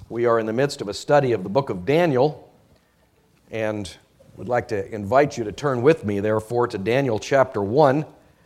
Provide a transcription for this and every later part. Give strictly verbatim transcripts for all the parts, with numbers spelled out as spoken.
We are in the midst of a study of the book of Daniel, and would like to invite you to turn with me, therefore, to Daniel chapter one.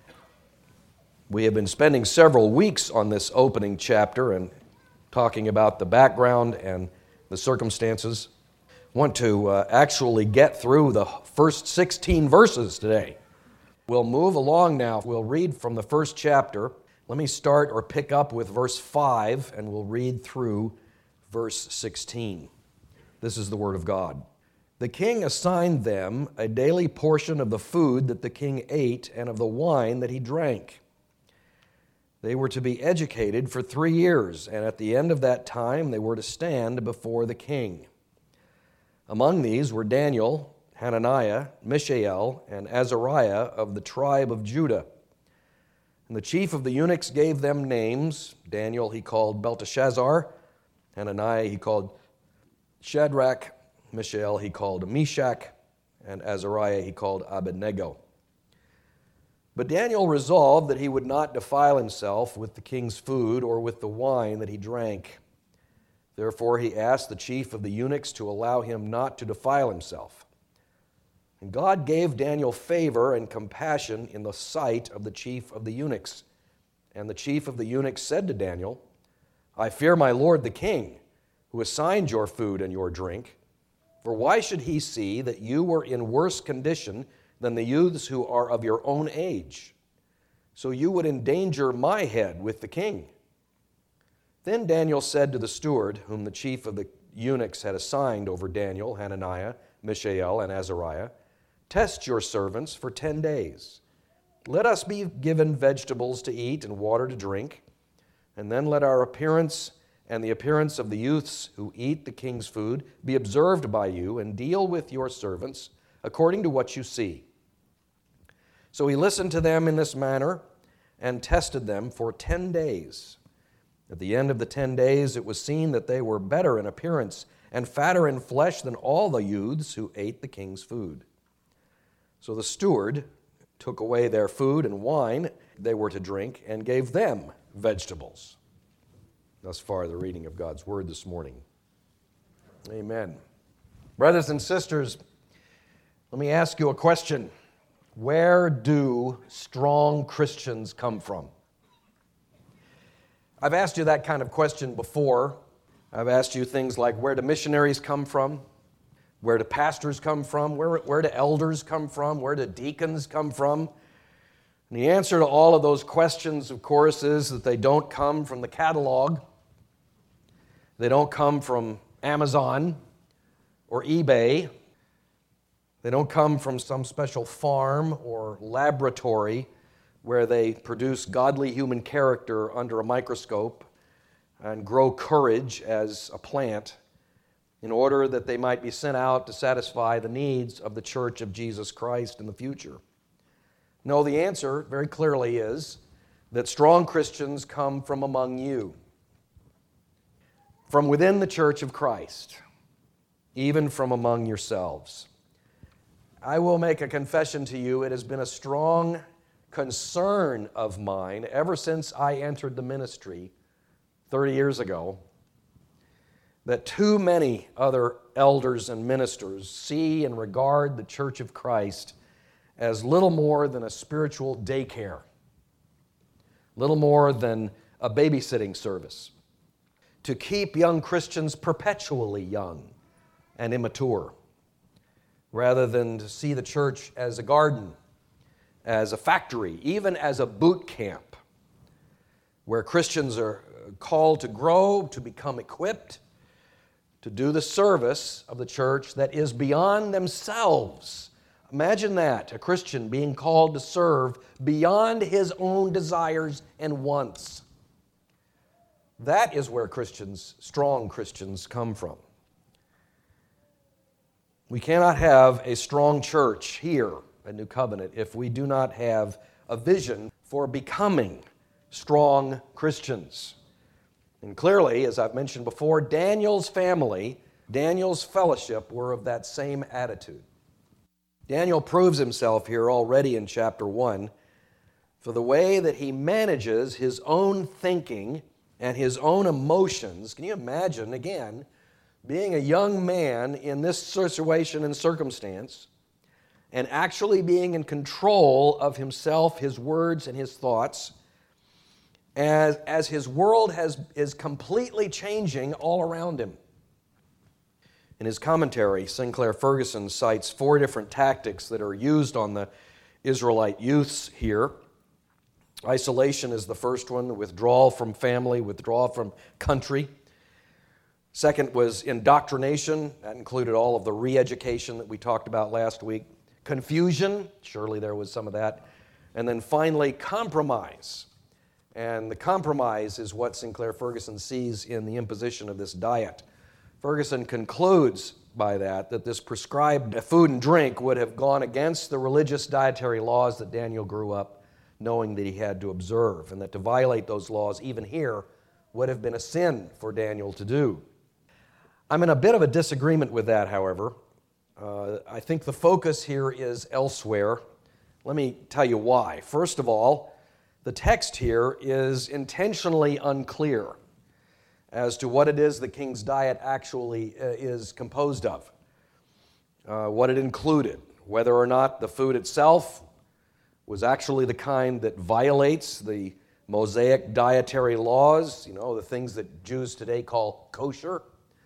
We have been spending several weeks on this opening chapter and talking about the background and the circumstances. I want to uh, actually get through the first sixteen verses today. We'll move along now. We'll read from the first chapter. Let me start or pick up with verse five, and we'll read through verse sixteen. This is the word of God. The king assigned them a daily portion of the food that the king ate and of the wine that he drank. They were to be educated for three years, and at the end of that time they were to stand before the king. Among these were Daniel, Hananiah, Mishael, and Azariah of the tribe of Judah. And the chief of the eunuchs gave them names. Daniel he called Belteshazzar, Hananiah he called Shadrach, Mishael he called Meshach, and Azariah he called Abednego. But Daniel resolved that he would not defile himself with the king's food or with the wine that he drank. Therefore he asked the chief of the eunuchs to allow him not to defile himself. And God gave Daniel favor and compassion in the sight of the chief of the eunuchs. And the chief of the eunuchs said to Daniel, I fear my lord the king, who assigned your food and your drink. For why should he see that you were in worse condition than the youths who are of your own age? So you would endanger my head with the king. Then Daniel said to the steward, whom the chief of the eunuchs had assigned over Daniel, Hananiah, Mishael, and Azariah, test your servants for ten days. Let us be given vegetables to eat and water to drink, and then let our appearance and the appearance of the youths who eat the king's food be observed by you, and deal with your servants according to what you see. So he listened to them in this manner and tested them for ten days. At the end of the ten days it was seen that they were better in appearance and fatter in flesh than all the youths who ate the king's food. So the steward took away their food and wine they were to drink and gave them vegetables. Thus far, the reading of God's word this morning. Amen. Brothers and sisters, let me ask you a question. Where do strong Christians come from? I've asked you that kind of question before. I've asked you things like, where do missionaries come from? Where do pastors come from? Where, where do elders come from? Where do deacons come from? And the answer to all of those questions, of course, is that they don't come from the catalog. They don't come from Amazon or eBay. They don't come from some special farm or laboratory where they produce godly human character under a microscope and grow courage as a plant in order that they might be sent out to satisfy the needs of the Church of Jesus Christ in the future. No, the answer very clearly is that strong Christians come from among you, from within the Church of Christ, even from among yourselves. I will make a confession to you. It has been a strong concern of mine ever since I entered the ministry thirty years ago that too many other elders and ministers see and regard the Church of Christ as little more than a spiritual daycare, little more than a babysitting service, to keep young Christians perpetually young and immature, rather than to see the church as a garden, as a factory, even as a boot camp, where Christians are called to grow, to become equipped, to do the service of the church that is beyond themselves. Imagine that, a Christian being called to serve beyond his own desires and wants. That is where Christians, strong Christians, come from. We cannot have a strong church here at New Covenant if we do not have a vision for becoming strong Christians. And clearly, as I've mentioned before, Daniel's family, Daniel's fellowship were of that same attitude. Daniel proves himself here already in chapter one for the way that he manages his own thinking and his own emotions. Can you imagine, again, being a young man in this situation and circumstance and actually being in control of himself, his words, and his thoughts as, as his world has, is completely changing all around him? In his commentary, Sinclair Ferguson cites four different tactics that are used on the Israelite youths here. Isolation is the first one, withdrawal from family, withdrawal from country. Second was indoctrination. That included all of the re-education that we talked about last week. Confusion, surely there was some of that. And then finally, compromise. And the compromise is what Sinclair Ferguson sees in the imposition of this diet. Ferguson concludes by that that this prescribed food and drink would have gone against the religious dietary laws that Daniel grew up knowing that he had to observe, and that to violate those laws, even here, would have been a sin for Daniel to do. I'm in a bit of a disagreement with that, however. Uh, I think the focus here is elsewhere. Let me tell you why. First of all, the text here is intentionally unclear as to what it is the king's diet actually uh, is composed of, uh, what it included, whether or not the food itself was actually the kind that violates the Mosaic dietary laws, you know, the things that Jews today call kosher.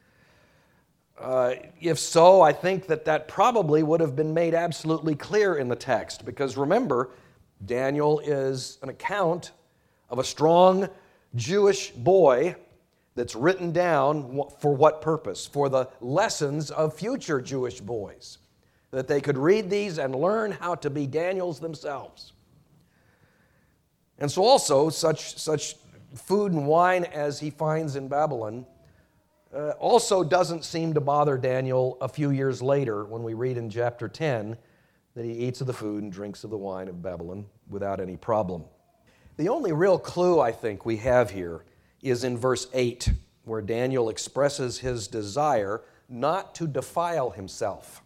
Uh, if so, I think that that probably would have been made absolutely clear in the text, because remember, Daniel is an account of a strong Jewish boy that's written down for what purpose? For the lessons of future Jewish boys, that they could read these and learn how to be Daniels themselves. And so also, such, such food and wine as he finds in Babylon uh, also doesn't seem to bother Daniel a few years later when we read in chapter ten that he eats of the food and drinks of the wine of Babylon without any problem. The only real clue I think we have here is in verse eight, where Daniel expresses his desire not to defile himself.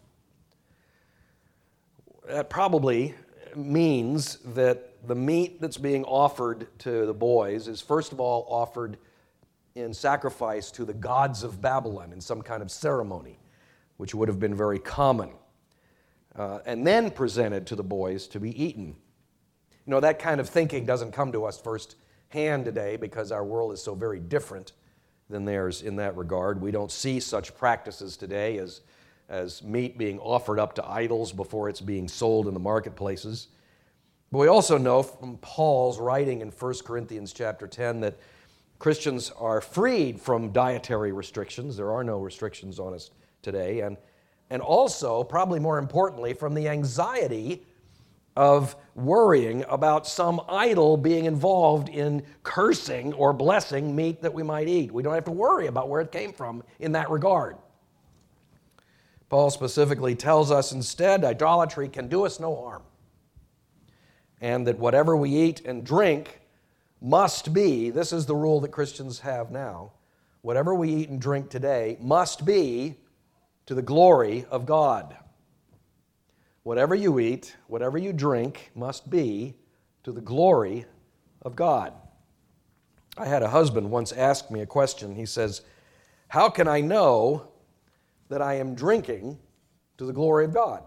That probably means that the meat that's being offered to the boys is first of all offered in sacrifice to the gods of Babylon in some kind of ceremony, which would have been very common, uh, and then presented to the boys to be eaten. You know, that kind of thinking doesn't come to us firsthand today because our world is so very different than theirs in that regard. We don't see such practices today as as meat being offered up to idols before it's being sold in the marketplaces. But we also know from Paul's writing in First Corinthians chapter ten that Christians are freed from dietary restrictions. There are no restrictions on us today. And, and also, probably more importantly, from the anxiety of worrying about some idol being involved in cursing or blessing meat that we might eat. We don't have to worry about where it came from in that regard. Paul specifically tells us instead idolatry can do us no harm, and that whatever we eat and drink must be, this is the rule that Christians have now, whatever we eat and drink today must be to the glory of God. Whatever you eat, whatever you drink must be to the glory of God. I had a husband once ask me a question. He says, "How can I know that I am drinking to the glory of God?"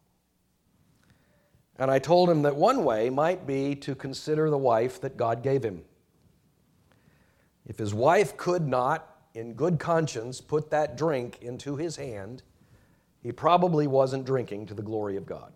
And I told him that one way might be to consider the wife that God gave him. If his wife could not, in good conscience, put that drink into his hand, he probably wasn't drinking to the glory of God.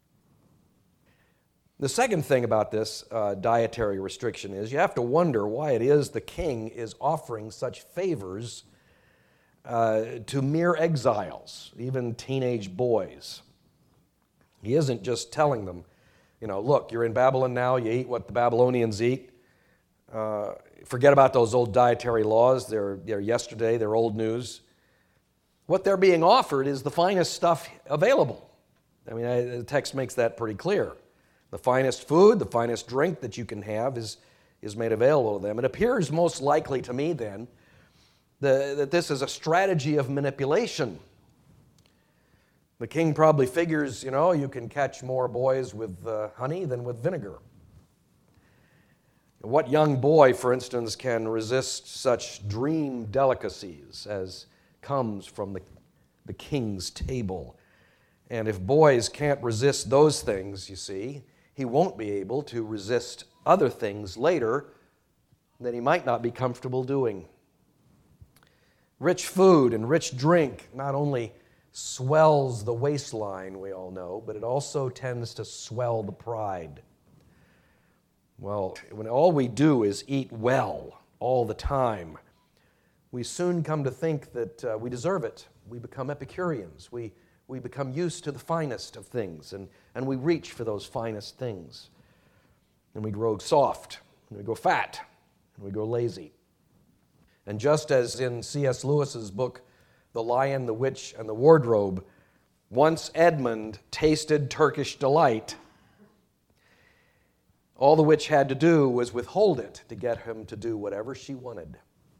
The second thing about this uh, dietary restriction is you have to wonder why it is the king is offering such favors Uh, to mere exiles, even teenage boys. He isn't just telling them, you know, look, you're in Babylon now, you eat what the Babylonians eat. Uh, forget about those old dietary laws. They're, they're yesterday, they're old news. What they're being offered is the finest stuff available. I mean, I, the text makes that pretty clear. The finest food, the finest drink that you can have is, is made available to them. It appears most likely to me then The, that this is a strategy of manipulation. The king probably figures, you know, you can catch more boys with uh, honey than with vinegar. What young boy, for instance, can resist such dream delicacies as comes from the, the king's table? And if boys can't resist those things, you see, he won't be able to resist other things later that he might not be comfortable doing. Rich food and rich drink not only swells the waistline, we all know, but it also tends to swell the pride. Well, when all we do is eat well all the time, we soon come to think that uh, we deserve it. We become Epicureans. We, we become used to the finest of things, and, and we reach for those finest things. And we grow soft, and we go fat, and we go lazy. And just as in C S Lewis's book, The Lion, the Witch, and the Wardrobe, once Edmund tasted Turkish delight, all the witch had to do was withhold it to get him to do whatever she wanted.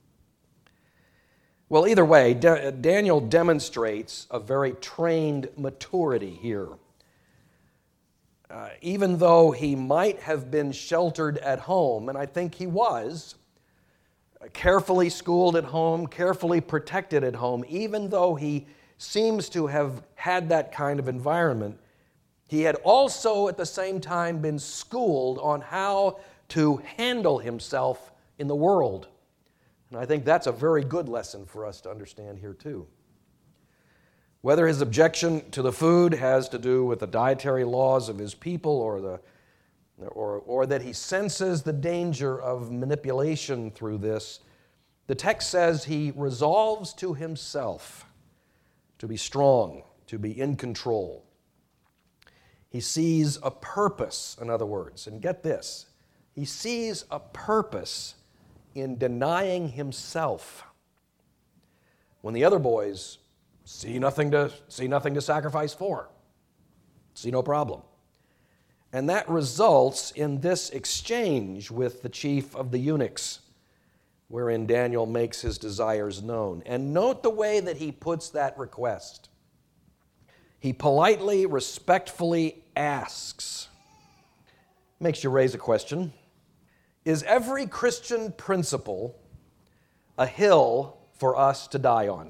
Well, either way, Da- Daniel demonstrates a very trained maturity here. Uh, even though he might have been sheltered at home, and I think he was, carefully schooled at home, carefully protected at home, even though he seems to have had that kind of environment, he had also at the same time been schooled on how to handle himself in the world. And I think that's a very good lesson for us to understand here too. Whether his objection to the food has to do with the dietary laws of his people or the or, or that he senses the danger of manipulation through this, the text says he resolves to himself to be strong, to be in control. He sees a purpose, in other words, and get this, he sees a purpose in denying himself. When the other boys see nothing to, see nothing to sacrifice for, see no problem. And that results in this exchange with the chief of the eunuchs, wherein Daniel makes his desires known. And note the way that he puts that request. He politely, respectfully asks. Makes you raise a question. Is every Christian principle a hill for us to die on?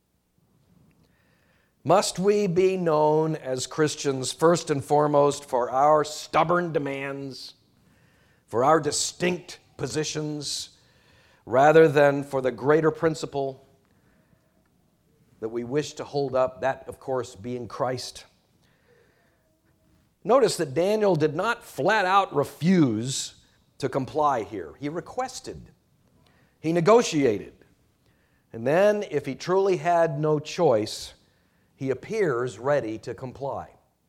Must we be known as Christians first and foremost for our stubborn demands, for our distinct positions, rather than for the greater principle that we wish to hold up, that, of course, being Christ? Notice that Daniel did not flat out refuse to comply here. He requested. He negotiated. And then, if he truly had no choice, he appears ready to comply.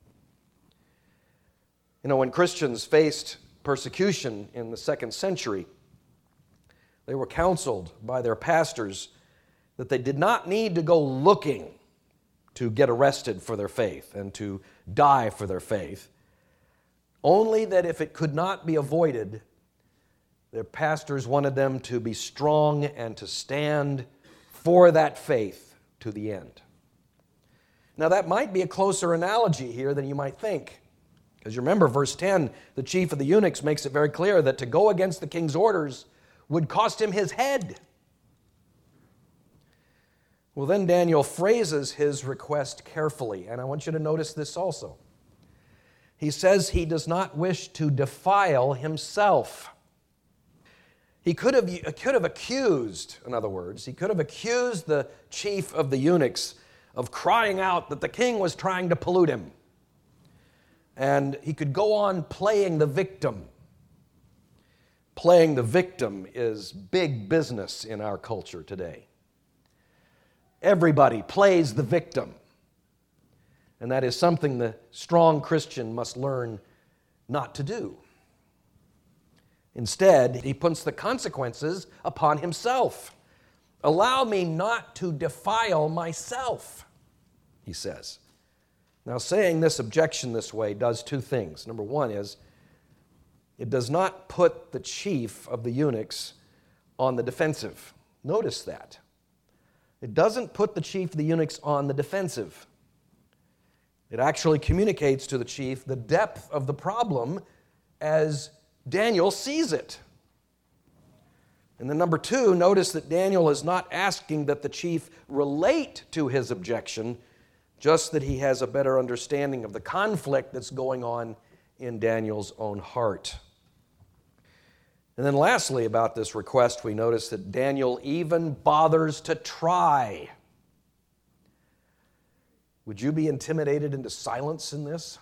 You know, when Christians faced persecution in the second century, they were counseled by their pastors that they did not need to go looking to get arrested for their faith and to die for their faith, only that if it could not be avoided, their pastors wanted them to be strong and to stand for that faith to the end. Now, that might be a closer analogy here than you might think. Because you remember, verse ten, the chief of the eunuchs makes it very clear that to go against the king's orders would cost him his head. Well, then Daniel phrases his request carefully, and I want you to notice this also. He says he does not wish to defile himself. He could have, could have accused, in other words, he could have accused the chief of the eunuchs of crying out that the king was trying to pollute him. And he could go on playing the victim. Playing the victim is big business in our culture today. Everybody plays the victim. And that is something the strong Christian must learn not to do. Instead, he puts the consequences upon himself. Allow me not to defile myself, he says. Now, saying this objection this way does two things. Number one is, it does not put the chief of the eunuchs on the defensive. Notice that. It doesn't put the chief of the eunuchs on the defensive. It actually communicates to the chief the depth of the problem as Daniel sees it. And then number two, notice that Daniel is not asking that the chief relate to his objection, just that he has a better understanding of the conflict that's going on in Daniel's own heart. And then lastly, about this request, we notice that Daniel even bothers to try. Would you be intimidated into silence in this?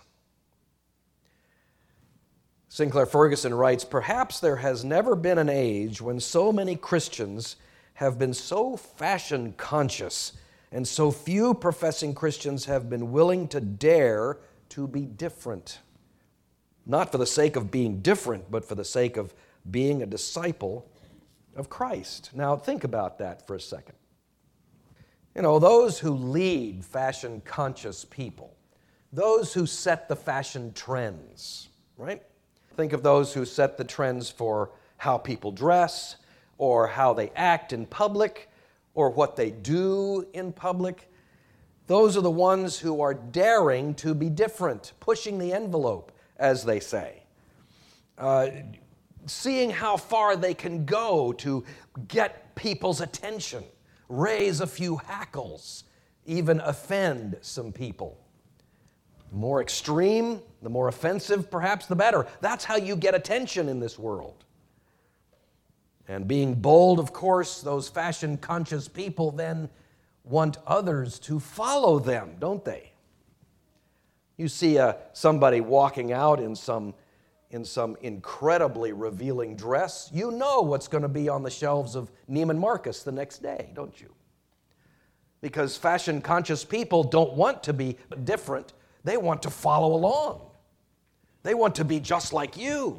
Sinclair Ferguson writes, "Perhaps there has never been an age when so many Christians have been so fashion conscious and so few professing Christians have been willing to dare to be different. Not for the sake of being different, but for the sake of being a disciple of Christ." Now think about that for a second. You know, those who lead fashion conscious people, those who set the fashion trends, right? Think of those who set the trends for how people dress, or how they act in public, or what they do in public. Those are the ones who are daring to be different, pushing the envelope, as they say. Uh, seeing how far they can go to get people's attention, raise a few hackles, even offend some people. The more extreme, the more offensive, perhaps the better. That's how you get attention in this world. And being bold, of course, those fashion-conscious people then want others to follow them, don't they? You see uh, somebody walking out in some, in some incredibly revealing dress, you know what's going to be on the shelves of Neiman Marcus the next day, don't you? Because fashion-conscious people don't want to be different. They want to follow along. They want to be just like you.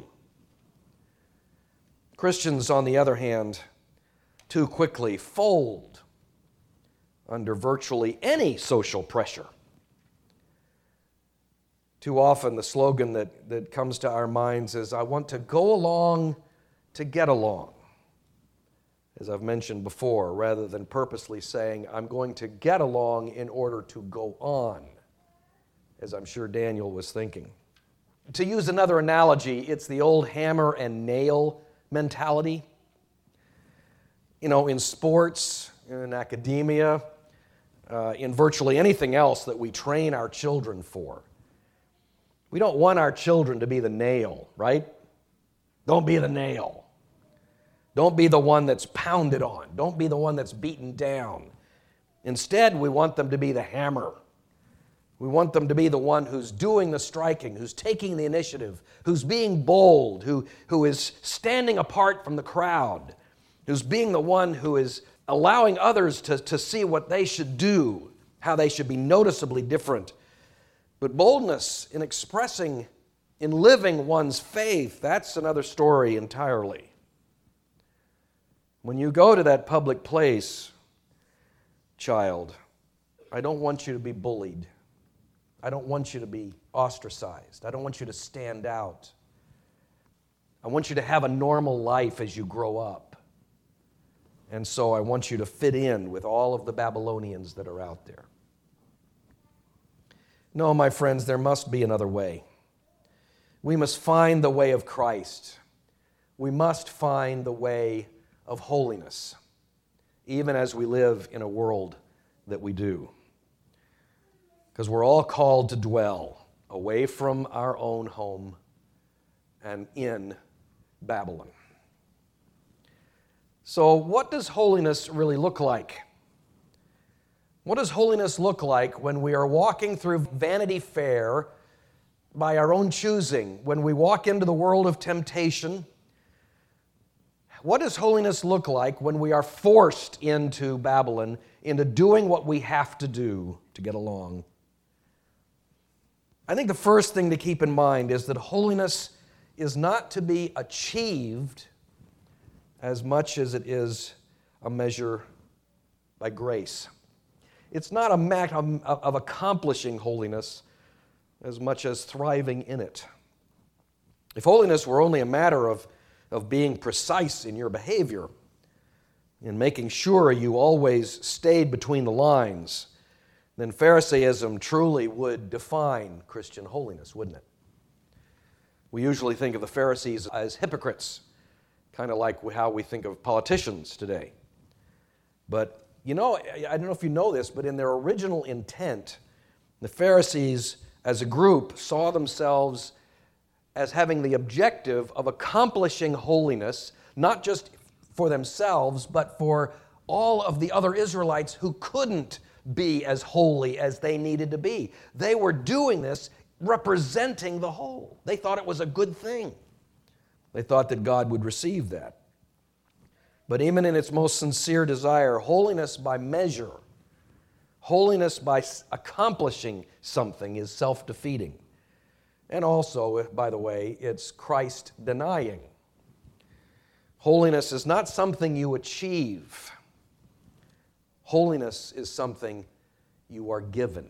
Christians, on the other hand, too quickly fold under virtually any social pressure. Too often the slogan that, that comes to our minds is, "I want to go along to get along," as I've mentioned before, rather than purposely saying, "I'm going to get along in order to go on," as I'm sure Daniel was thinking. To use another analogy, it's the old hammer and nail mentality. You know, in sports, in academia, uh, in virtually anything else that we train our children for. We don't want our children to be the nail, right? Don't be the nail. Don't be the one that's pounded on. Don't be the one that's beaten down. Instead, we want them to be the hammer. We want them to be the one who's doing the striking, who's taking the initiative, who's being bold, who, who is standing apart from the crowd, who's being the one who is allowing others to, to see what they should do, how they should be noticeably different. But boldness in expressing, in living one's faith, that's another story entirely. When you go to that public place, child, I don't want you to be bullied. I don't want you to be ostracized. I don't want you to stand out. I want you to have a normal life as you grow up. And so I want you to fit in with all of the Babylonians that are out there. No, my friends, there must be another way. We must find the way of Christ. We must find the way of holiness, even as we live in a world that we do. Because we're all called to dwell away from our own home and in Babylon. So what does holiness really look like? What does holiness look like when we are walking through Vanity Fair by our own choosing, when we walk into the world of temptation? What does holiness look like when we are forced into Babylon, into doing what we have to do to get along? I think the first thing to keep in mind is that holiness is not to be achieved as much as it is a measure by grace. It's not a matter of accomplishing holiness as much as thriving in it. If holiness were only a matter of, of being precise in your behavior, in making sure you always stayed between the lines, then Pharisaism truly would define Christian holiness, wouldn't it? We usually think of the Pharisees as hypocrites, kind of like how we think of politicians today. But, you know, I don't know if you know this, but in their original intent, the Pharisees as a group saw themselves as having the objective of accomplishing holiness, not just for themselves, but for all of the other Israelites who couldn't be as holy as they needed to be. They were doing this representing the whole. They thought it was a good thing. They thought that God would receive that. But even in its most sincere desire, holiness by measure, holiness by accomplishing something is self-defeating. And also, by the way, it's Christ-denying. Holiness is not something you achieve. Holiness is something you are given.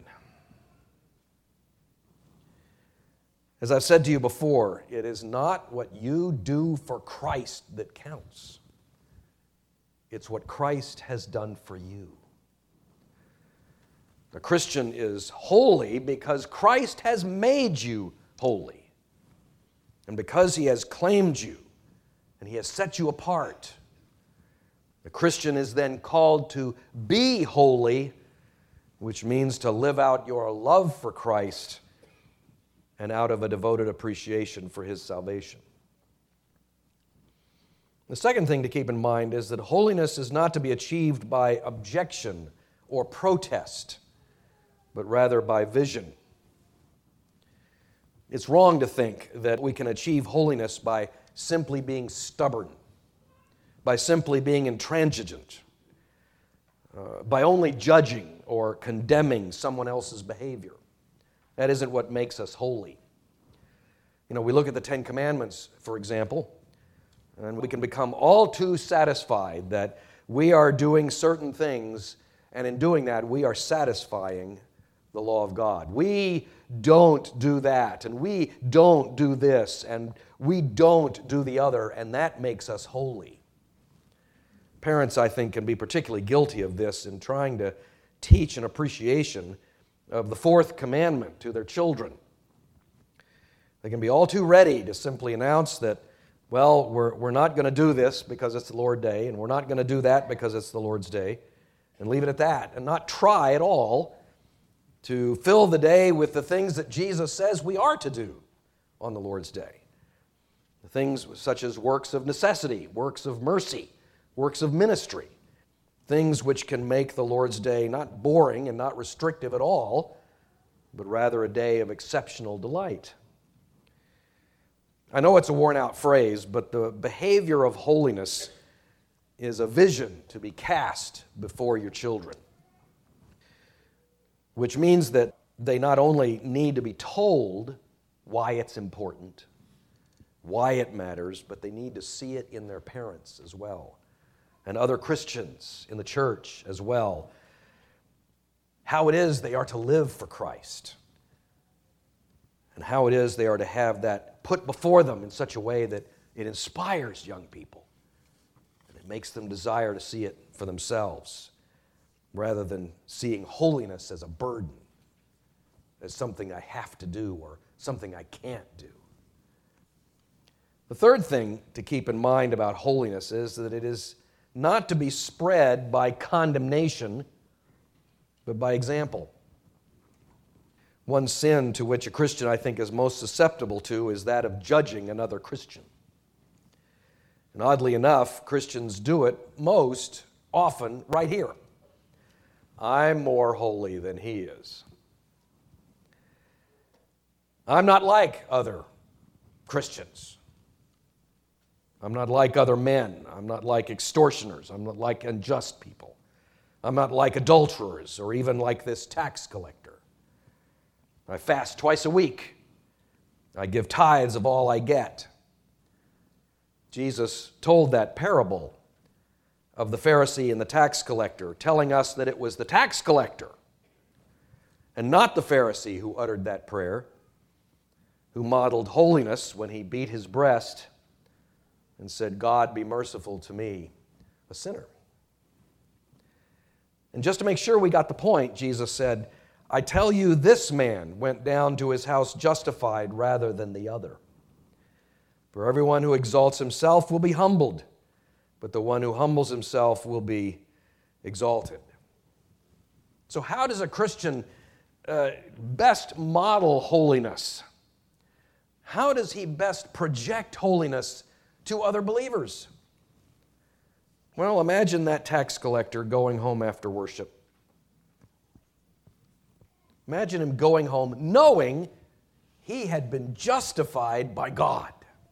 As I've said to you before, it is not what you do for Christ that counts. It's what Christ has done for you. The Christian is holy because Christ has made you holy. And because He has claimed you and He has set you apart, the Christian is then called to be holy, which means to live out your love for Christ and out of a devoted appreciation for His salvation. The second thing to keep in mind is that holiness is not to be achieved by objection or protest, but rather by vision. It's wrong to think that we can achieve holiness by simply being stubborn, by simply being intransigent, uh, by only judging or condemning someone else's behavior. That isn't what makes us holy. You know, we look at the Ten Commandments, for example, and we can become all too satisfied that we are doing certain things, and in doing that, we are satisfying the law of God. We don't do that, and we don't do this, and we don't do the other, and that makes us holy. Parents, I think, can be particularly guilty of this in trying to teach an appreciation of the fourth commandment to their children. They can be all too ready to simply announce that, well, we're, we're not going to do this because it's the Lord's Day, and we're not going to do that because it's the Lord's Day, and leave it at that, and not try at all to fill the day with the things that Jesus says we are to do on the Lord's Day. The things such as works of necessity, works of mercy, works of ministry, things which can make the Lord's Day not boring and not restrictive at all, but rather a day of exceptional delight. I know it's a worn-out phrase, but the behavior of holiness is a vision to be cast before your children, which means that they not only need to be told why it's important, why it matters, but they need to see it in their parents as well, and other Christians in the church as well, how it is they are to live for Christ, and how it is they are to have that put before them in such a way that it inspires young people, and it makes them desire to see it for themselves, rather than seeing holiness as a burden, as something I have to do or something I can't do. The third thing to keep in mind about holiness is that it is not to be spread by condemnation, but by example. One sin to which a Christian, I think, is most susceptible to is that of judging another Christian. And oddly enough, Christians do it most often right here. I'm more holy than he is. I'm not like other Christians. I'm not like other men. I'm not like extortioners. I'm not like unjust people. I'm not like adulterers or even like this tax collector. I fast twice a week. I give tithes of all I get. Jesus told that parable of the Pharisee and the tax collector, telling us that it was the tax collector and not the Pharisee who uttered that prayer, who modeled holiness when he beat his breast and said, God, be merciful to me, a sinner. And just to make sure we got the point, Jesus said, I tell you, this man went down to his house justified rather than the other. For everyone who exalts himself will be humbled, but the one who humbles himself will be exalted. So how does a Christian uh, best model holiness? How does he best project holiness to other believers? Well, imagine that tax collector going home after worship. Imagine him going home knowing he had been justified by God.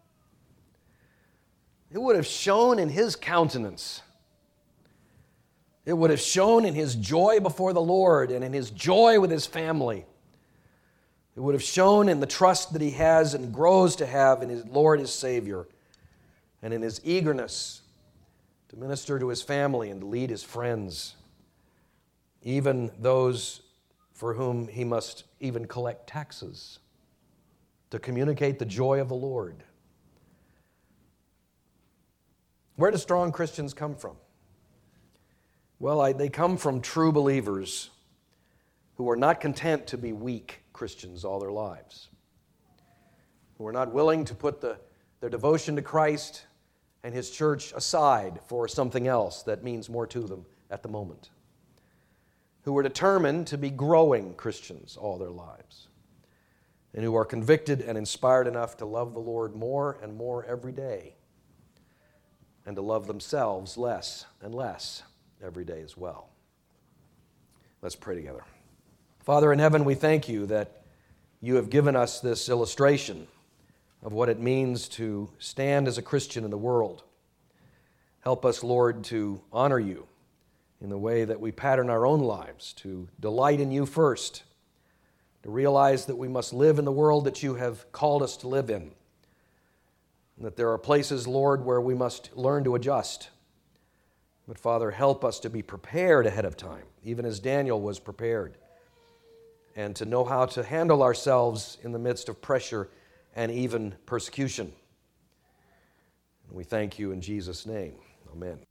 It would have shown in his countenance. It would have shown in his joy before the Lord and in his joy with his family. It would have shown in the trust that he has and grows to have in his Lord, his Savior, and in his eagerness to minister to his family and to lead his friends, even those for whom he must even collect taxes, to communicate the joy of the Lord. Where do strong Christians come from? Well, I, they come from true believers who are not content to be weak Christians all their lives, who are not willing to put the, their devotion to Christ and His church aside for something else that means more to them at the moment, who are determined to be growing Christians all their lives, and who are convicted and inspired enough to love the Lord more and more every day, and to love themselves less and less every day as well. Let's pray together. Father in heaven, we thank you that you have given us this illustration of what it means to stand as a Christian in the world. Help us, Lord, to honor you in the way that we pattern our own lives, to delight in you first, to realize that we must live in the world that you have called us to live in, and that there are places, Lord, where we must learn to adjust. But Father, help us to be prepared ahead of time, even as Daniel was prepared, and to know how to handle ourselves in the midst of pressure and even persecution. And we thank you in Jesus' name. Amen.